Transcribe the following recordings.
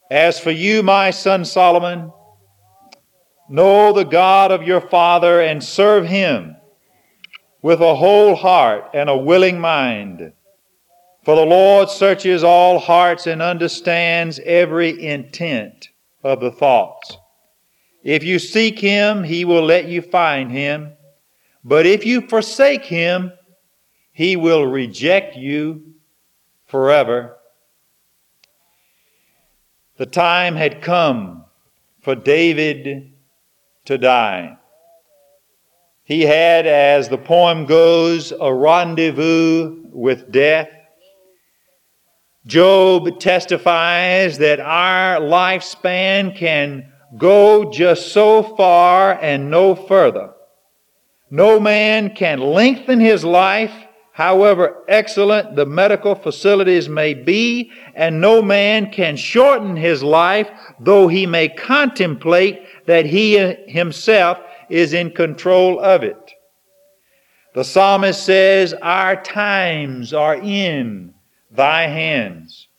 As for you, my son Solomon, know the God of your father and serve him with a whole heart and a willing mind. For the Lord searches all hearts and understands every intent of the thoughts. If you seek him, he will let you find him. But if you forsake him, he will reject you forever. The time had come for David to die. He had, as the poem goes, a rendezvous with death. Job testifies that our lifespan can go just so far and no further. No man can lengthen his life, however excellent the medical facilities may be, and no man can shorten his life, though he may contemplate that he himself is in control of it. The psalmist says, our times are in thy hands.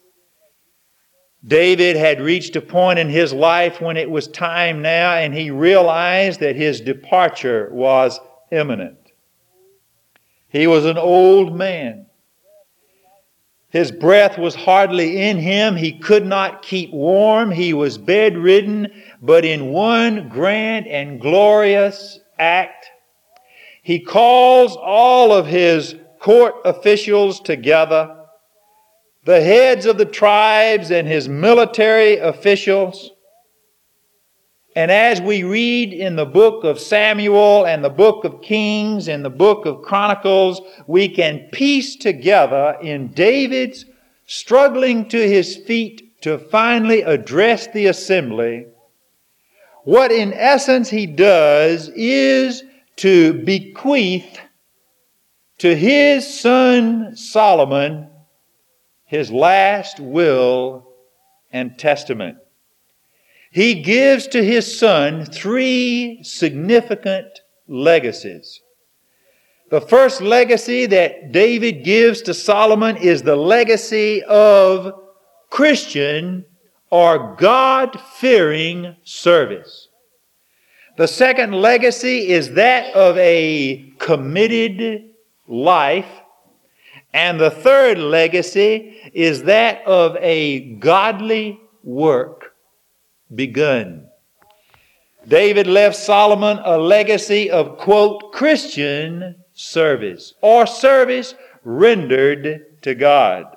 David had reached a point in his life when it was time now, and he realized that his departure was imminent. He was an old man. His breath was hardly in him. He could not keep warm. He was bedridden. But in one grand and glorious act, he calls all of his court officials together, the heads of the tribes and his military officials. And as we read in the book of Samuel and the book of Kings and the book of Chronicles, we can piece together in David's struggling to his feet to finally address the assembly, what in essence he does is to bequeath to his son Solomon his last will and testament. He gives to his son three significant legacies. The first legacy that David gives to Solomon is the legacy of Christian or God-fearing service. The second legacy is that of a committed life. And the third legacy is that of a godly work begun. David left Solomon a legacy of, quote, Christian service, or service rendered to God.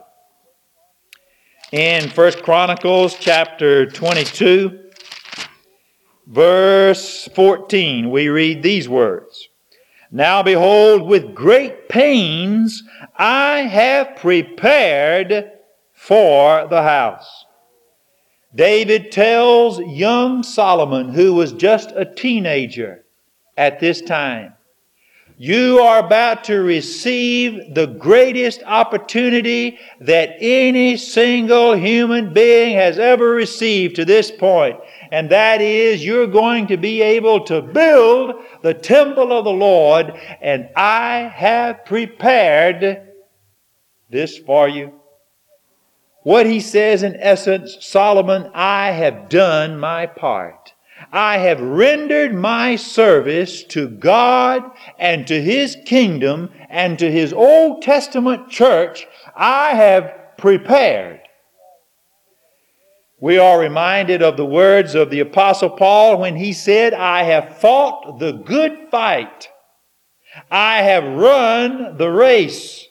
In 1 Chronicles chapter 22, verse 14, we read these words. Now behold, with great pains I have prepared for the house. David tells young Solomon, who was just a teenager at this time, you are about to receive the greatest opportunity that any single human being has ever received to this point. And that is, you're going to be able to build the temple of the Lord, and I have prepared this for you. What he says in essence, Solomon, I have done my part. I have rendered my service to God and to His kingdom and to His Old Testament church. I have prepared. We are reminded of the words of the Apostle Paul when he said, I have fought the good fight. I have run the race.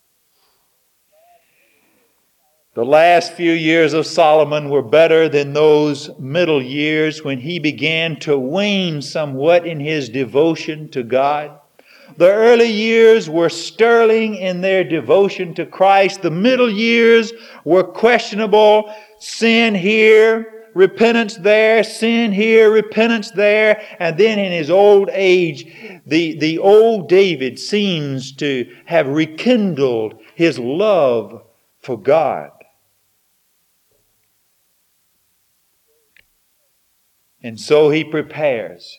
The last few years of Solomon were better than those middle years when he began to wane somewhat in his devotion to God. The early years were sterling in their devotion to Christ. The middle years were questionable. Sin here, repentance there, sin here, repentance there. And then in his old age, the old David seems to have rekindled his love for God. And so he prepares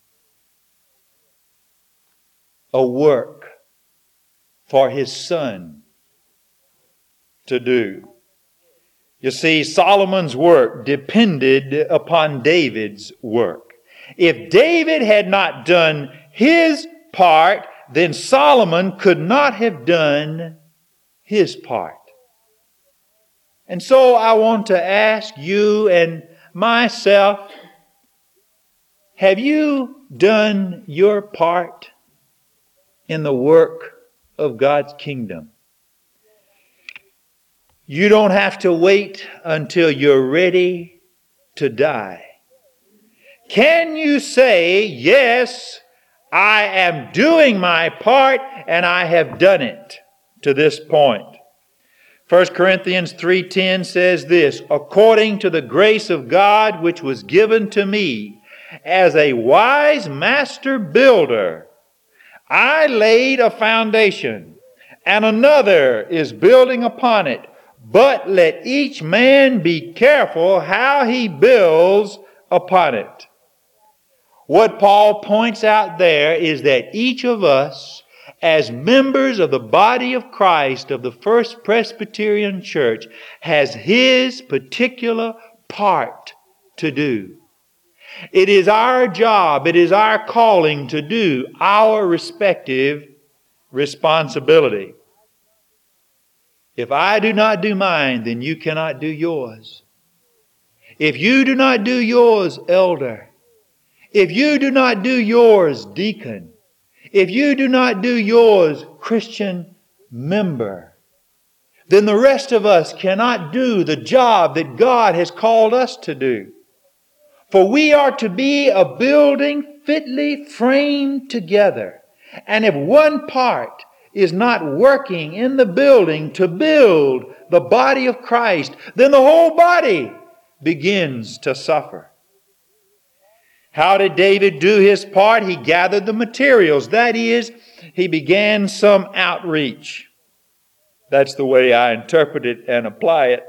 a work for his son to do. You see, Solomon's work depended upon David's work. If David had not done his part, then Solomon could not have done his part. And so I want to ask you and myself, have you done your part in the work of God's kingdom? You don't have to wait until you're ready to die. Can you say, yes, I am doing my part and I have done it to this point? 1 Corinthians 3:10 says this, according to the grace of God which was given to me, as a wise master builder, I laid a foundation, and another is building upon it. But let each man be careful how he builds upon it. What Paul points out there is that each of us, as members of the body of Christ of the First Presbyterian Church, has his particular part to do. It is our job, it is our calling to do our respective responsibility. If I do not do mine, then you cannot do yours. If you do not do yours, elder, if you do not do yours, deacon, if you do not do yours, Christian member, then the rest of us cannot do the job that God has called us to do. For we are to be a building fitly framed together. And if one part is not working in the building to build the body of Christ, then the whole body begins to suffer. How did David do his part? He gathered the materials. That is, he began some outreach. That's the way I interpret it and apply it.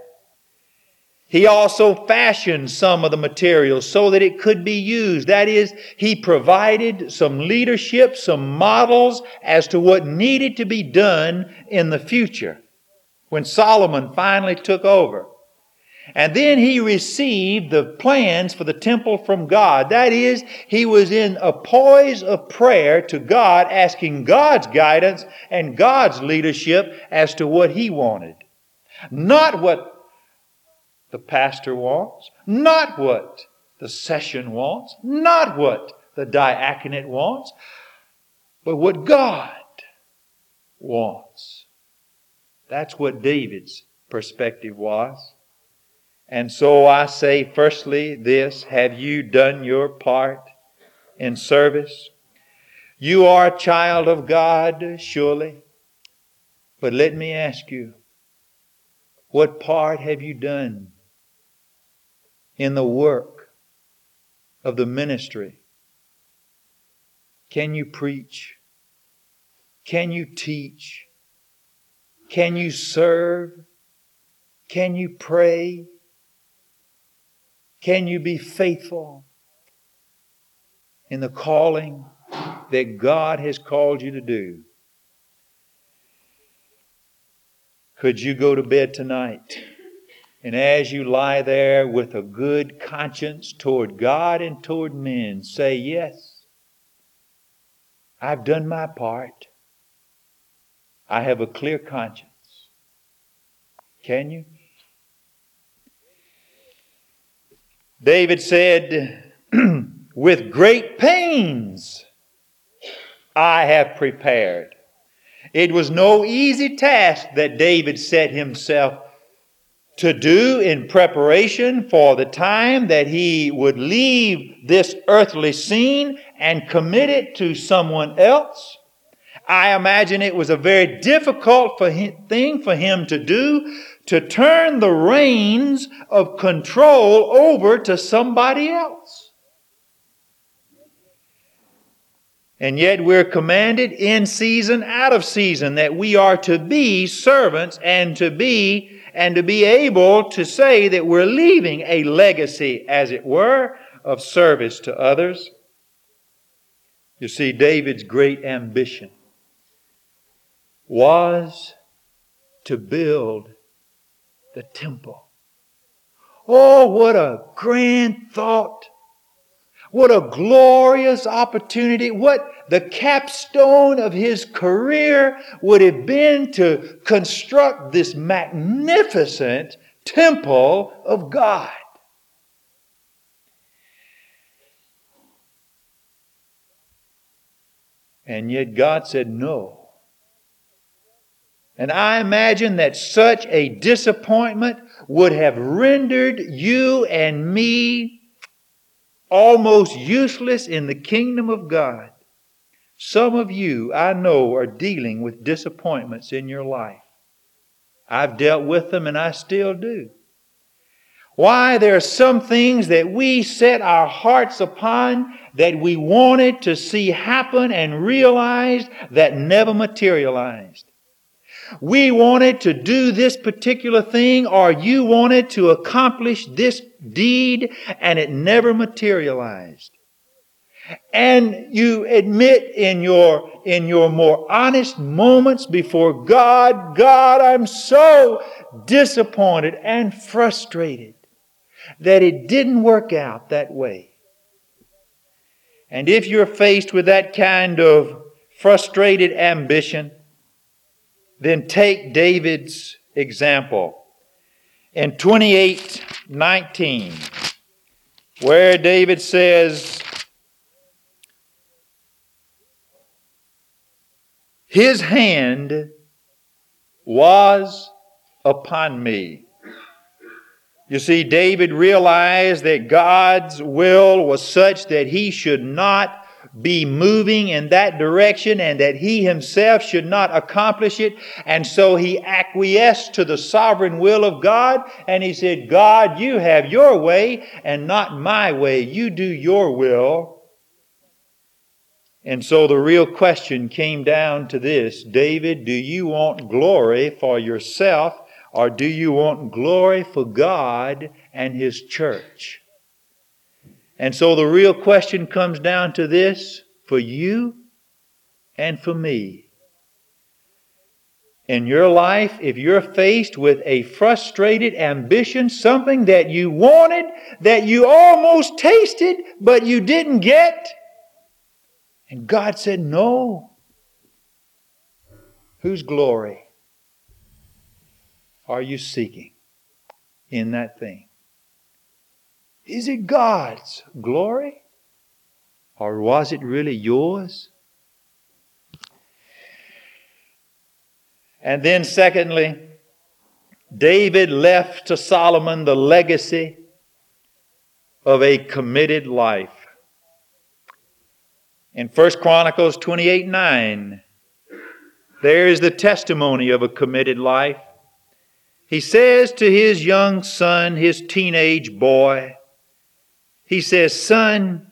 He also fashioned some of the materials so that it could be used. That is, he provided some leadership, some models as to what needed to be done in the future when Solomon finally took over. And then he received the plans for the temple from God. That is, he was in a poise of prayer to God, asking God's guidance and God's leadership as to what he wanted. Not what the pastor wants, not what the session wants, not what the diaconate wants, but what God wants. That's what David's perspective was. And so I say, firstly, this: have you done your part in service? You are a child of God, surely. But let me ask you, what part have you done in the work of the ministry? Can you preach? Can you teach? Can you serve? Can you pray? Can you be faithful in the calling that God has called you to do? Could you go to bed tonight, and as you lie there with a good conscience toward God and toward men, say, yes, I've done my part. I have a clear conscience. Can you? David said, with great pains I have prepared. It was no easy task that David set himself to do in preparation for the time that he would leave this earthly scene and commit it to someone else. I imagine it was a very difficult thing for him to do, to turn the reins of control over to somebody else. And yet we're commanded in season, out of season, that we are to be servants and to be able to say that we're leaving a legacy, as it were, of service to others. You see, David's great ambition was to build the temple. Oh, what a grand thought. What a glorious opportunity. What the capstone of his career would have been to construct this magnificent temple of God. And yet God said no. And I imagine that such a disappointment would have rendered you and me almost useless in the kingdom of God. Some of you, I know, are dealing with disappointments in your life. I've dealt with them and I still do. Why? There are some things that we set our hearts upon that we wanted to see happen and realized that never materialized. We wanted to do this particular thing, or you wanted to accomplish this deed, and it never materialized. And you admit in your more honest moments before God, God, I'm so disappointed and frustrated that it didn't work out that way. And if you're faced with that kind of frustrated ambition, then take David's example. In 28:19, where David says, his hand was upon me. You see, David realized that God's will was such that he should not be moving in that direction and that he himself should not accomplish it. And so he acquiesced to the sovereign will of God, and he said, God, you have your way and not my way. You do your will. And so the real question came down to this: David, do you want glory for yourself, or do you want glory for God and His church? And so the real question comes down to this for you and for me. In your life, if you're faced with a frustrated ambition, something that you wanted, that you almost tasted, but you didn't get, and God said no, whose glory are you seeking in that thing? Is it God's glory? Or was it really yours? And then secondly, David left to Solomon the legacy of a committed life. In 1 Chronicles 28:9, there is the testimony of a committed life. He says to his young son, his teenage boy, he says, son,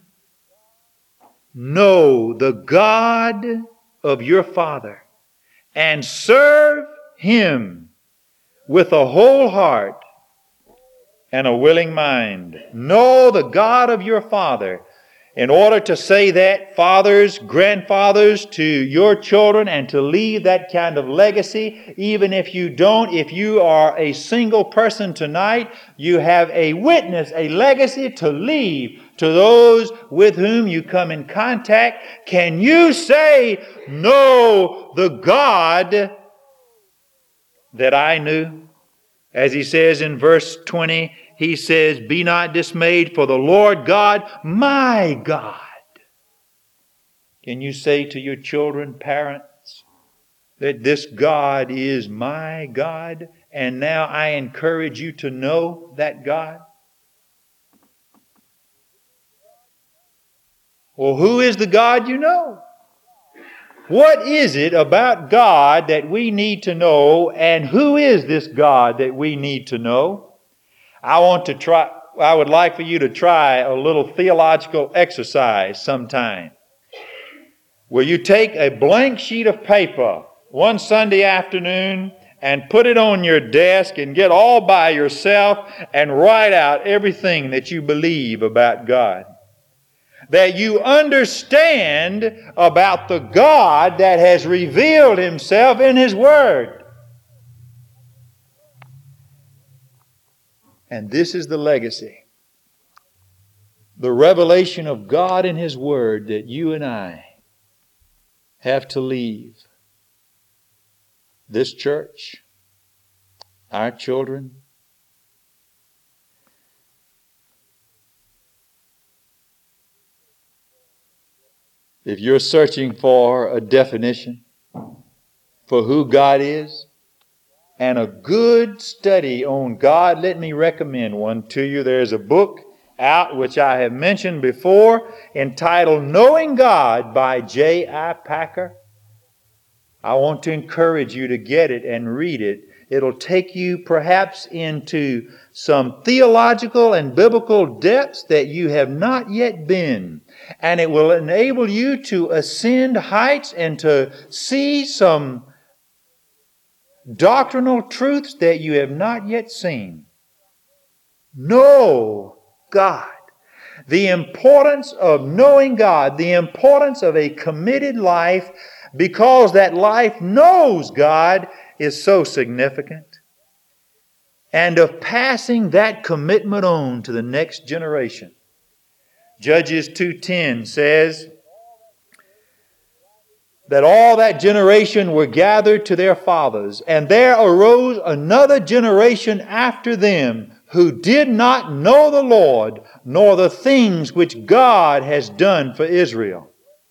know the God of your father and serve Him with a whole heart and a willing mind. Know the God of your father. In order to say that, fathers, grandfathers, to your children, and to leave that kind of legacy, even if you don't, if you are a single person tonight, you have a witness, a legacy to leave to those with whom you come in contact. Can you say, know the God that I knew? As he says in verse 20, he says, be not dismayed, for the Lord God, my God. Can you say to your children, parents, that this God is my God, and now I encourage you to know that God? Well, who is the God you know? What is it about God that we need to know, and who is this God that we need to know? I would like for you to try a little theological exercise sometime, where you take a blank sheet of paper one Sunday afternoon and put it on your desk and get all by yourself and write out everything that you believe about God, that you understand about the God that has revealed Himself in His Word. And this is the legacy. The revelation of God in His Word that you and I have to leave this church, our children. If you're searching for a definition for who God is and a good study on God, let me recommend one to you. There's a book out which I have mentioned before entitled Knowing God by J.I. Packer. I want to encourage you to get it and read it. It'll take you perhaps into some theological and biblical depths that you have not yet been. And it will enable you to ascend heights and to see some doctrinal truths that you have not yet seen. Know God. The importance of knowing God, the importance of a committed life, because that life knows God, is so significant. And of passing that commitment on to the next generation. Judges 2:10 says that all that generation were gathered to their fathers, and there arose another generation after them who did not know the Lord, nor the things which God has done for Israel.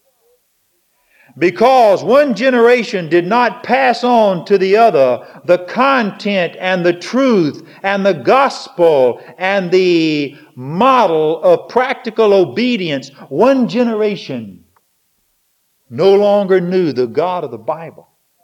Because one generation did not pass on to the other the content and the truth and the gospel and the model of practical obedience, one generation no longer knew the God of the Bible.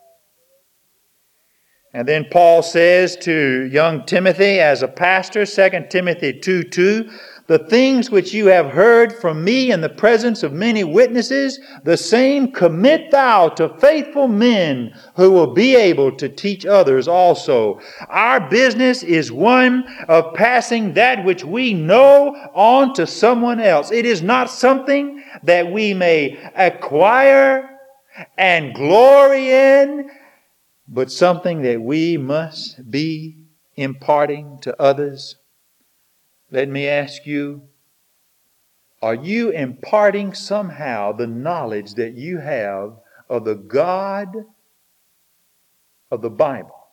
And then Paul says to young Timothy as a pastor, 2 Timothy 2:2, the things which you have heard from me in the presence of many witnesses, the same commit thou to faithful men who will be able to teach others also. Our business is one of passing that which we know on to someone else. It is not something that we may acquire and glory in, but something that we must be imparting to others. Let me ask you, are you imparting somehow the knowledge that you have of the God of the Bible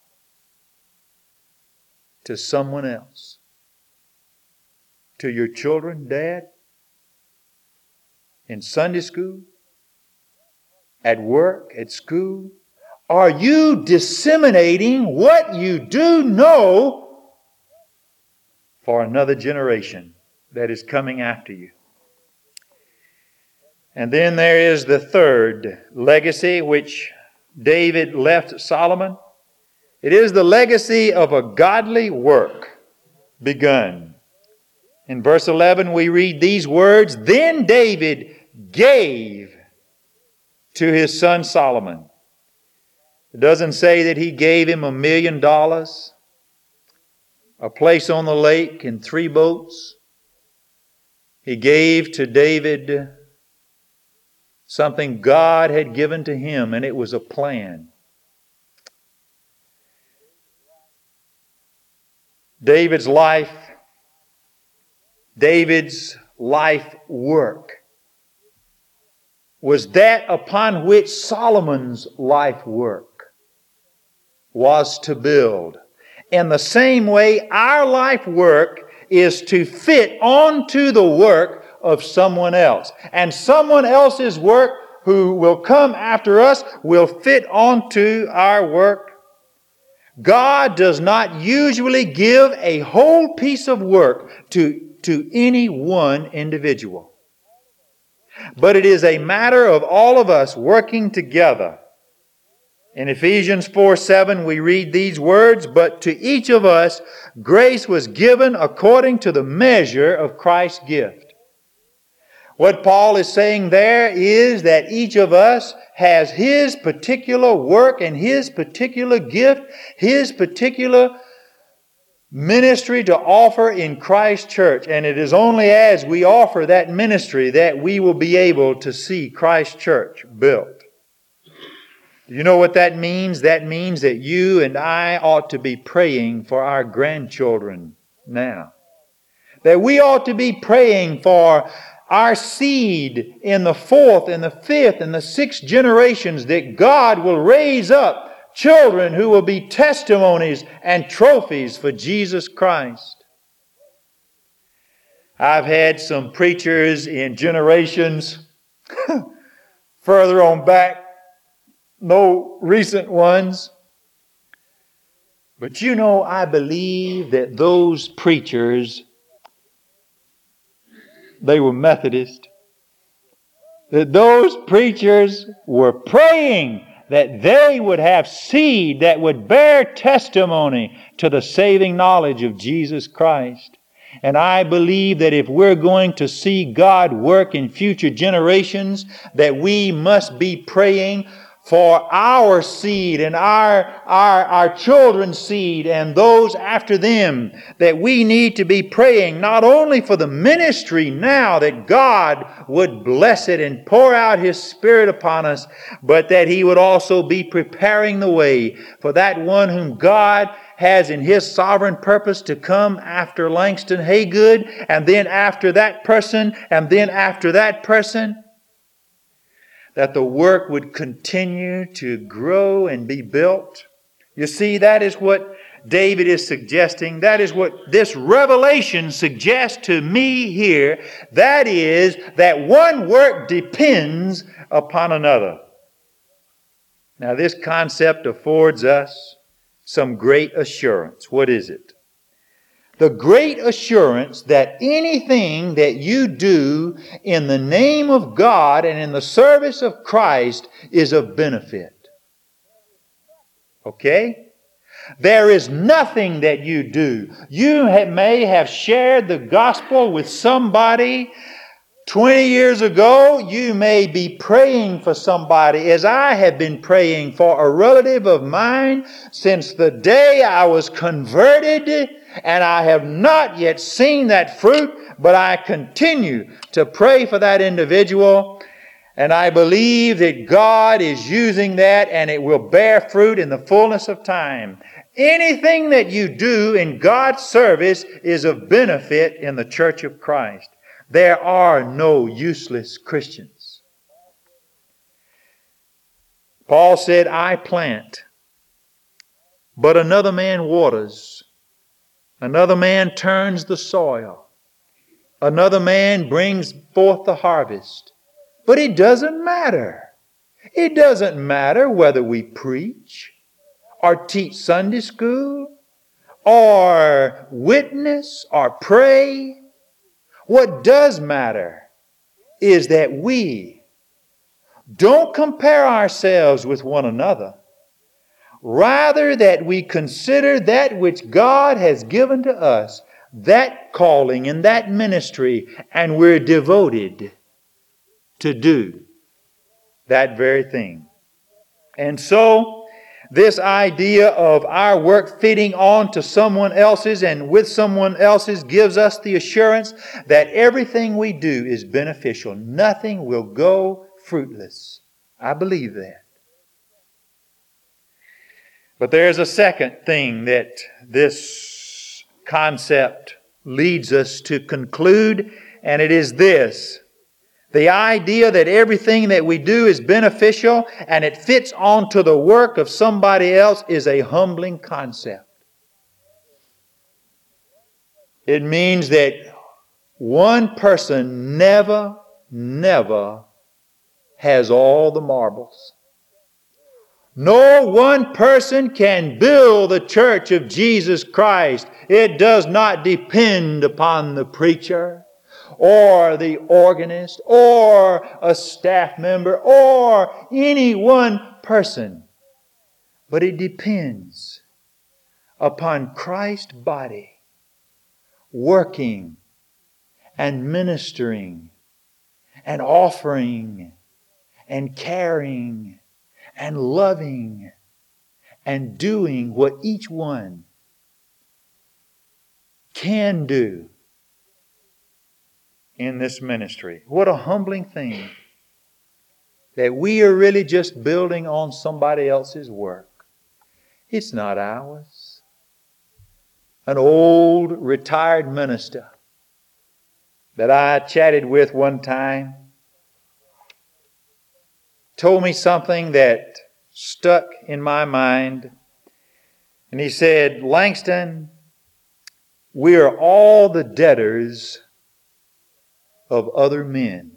to someone else? To your children, Dad? In Sunday school? At work? At school? Are you disseminating what you do know for another generation that is coming after you? And then there is the third legacy which David left Solomon. It is the legacy of a godly work begun. In verse 11 we read these words, then David gave to his son Solomon. It doesn't say that he gave him $1 million, a place on the lake and 3 boats. He gave to David something God had given to him, and it was a plan. David's life work was that upon which Solomon's life work was to build. In the same way, our life work is to fit onto the work of someone else. And someone else's work who will come after us will fit onto our work. God does not usually give a whole piece of work to any one individual. But it is a matter of all of us working together. In Ephesians 4:7 we read these words, but to each of us grace was given according to the measure of Christ's gift. What Paul is saying there is that each of us has his particular work and his particular gift, his particular ministry to offer in Christ's church. And it is only as we offer that ministry that we will be able to see Christ's church built. You know what that means? That means that you and I ought to be praying for our grandchildren now. That we ought to be praying for our seed in the fourth and the fifth and the sixth generations, that God will raise up children who will be testimonies and trophies for Jesus Christ. I've had some preachers in generations further on back, no recent ones. But you know, I believe that those preachers, they were Methodist, that those preachers were praying that they would have seed that would bear testimony to the saving knowledge of Jesus Christ. And I believe that if we're going to see God work in future generations, that we must be praying for our seed and our children's seed and those after them, that we need to be praying not only for the ministry now, that God would bless it and pour out His Spirit upon us, but that He would also be preparing the way for that one whom God has in His sovereign purpose to come after Langston Haygood, and then after that person, and then after that person. That the work would continue to grow and be built. You see, that is what David is suggesting. That is what this revelation suggests to me here. That is, that one work depends upon another. Now, this concept affords us some great assurance. What is it? The great assurance that anything that you do in the name of God and in the service of Christ is of benefit. Okay? There is nothing that you do. You may have shared the gospel with somebody 20 years ago. You may be praying for somebody, as I have been praying for a relative of mine since the day I was converted. And I have not yet seen that fruit, but I continue to pray for that individual. And I believe that God is using that, and it will bear fruit in the fullness of time. Anything that you do in God's service is of benefit in the church of Christ. There are no useless Christians. Paul said, I plant, but another man waters. Another man turns the soil. Another man brings forth the harvest. But it doesn't matter. It doesn't matter whether we preach or teach Sunday school or witness or pray. What does matter is that we don't compare ourselves with one another. Rather, that we consider that which God has given to us, that calling and that ministry, and we're devoted to do that very thing. And so, this idea of our work fitting on to someone else's and with someone else's gives us the assurance that everything we do is beneficial. Nothing will go fruitless. I believe that. But there's a second thing that this concept leads us to conclude, and it is this. The idea that everything that we do is beneficial and it fits onto the work of somebody else is a humbling concept. It means that one person never has all the marbles. No one person can build the church of Jesus Christ. It does not depend upon the preacher or the organist or a staff member or any one person. But it depends upon Christ's body working and ministering and offering and caring and loving and doing what each one can do in this ministry. What a humbling thing that we are really just building on somebody else's work. It's not ours. an old retired minister that I chatted with one time told me something that stuck in my mind. And he said, "Langston, we are all the debtors of other men.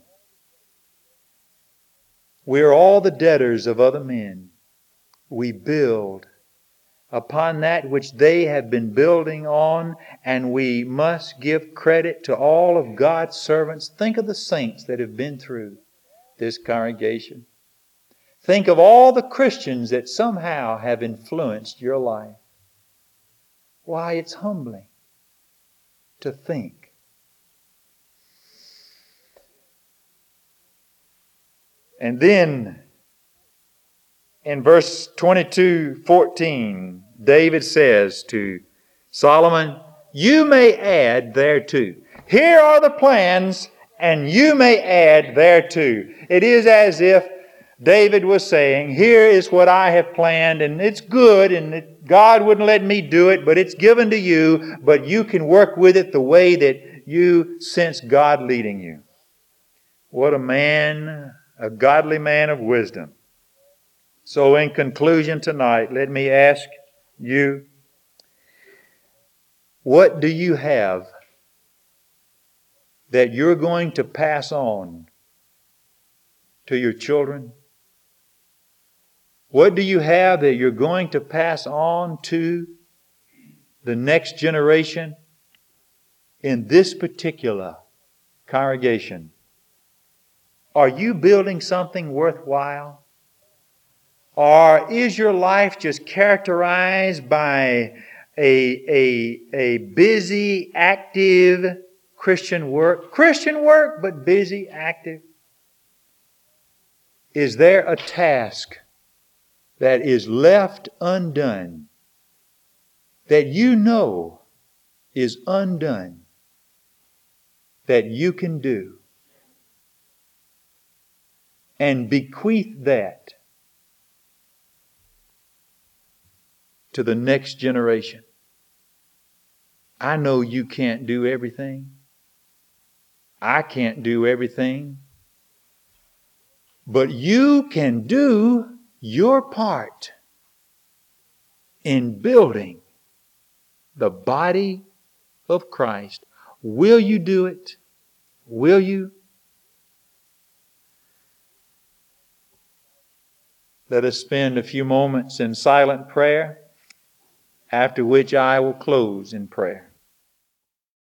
We are all the debtors of other men. We build upon that which they have been building on, and we must give credit to all of God's servants." Think of the saints that have been through this congregation. Think of all the Christians that somehow have influenced your life. Why, it's humbling to think. And then in verse 22:14, David says to Solomon, "You may add thereto." Here are the plans, and you may add thereto. It is as if David was saying, here is what I have planned, and it's good, and God wouldn't let me do it, but it's given to you, but you can work with it the way that you sense God leading you. What a man, a godly man of wisdom. So in conclusion tonight, let me ask you, what do you have that you're going to pass on to your children? What do you have that you're going to pass on to the next generation in this particular congregation? Are you building something worthwhile? Or is your life just characterized by a busy, active Christian work? Christian work, but busy, active. Is there a task that is left undone, that you know is undone, that you can do? And bequeath that to the next generation. I know you can't do everything. I can't do everything. But you can do your part in building the body of Christ. Will you do it? Will you? Let us spend a few moments in silent prayer, after which I will close in prayer.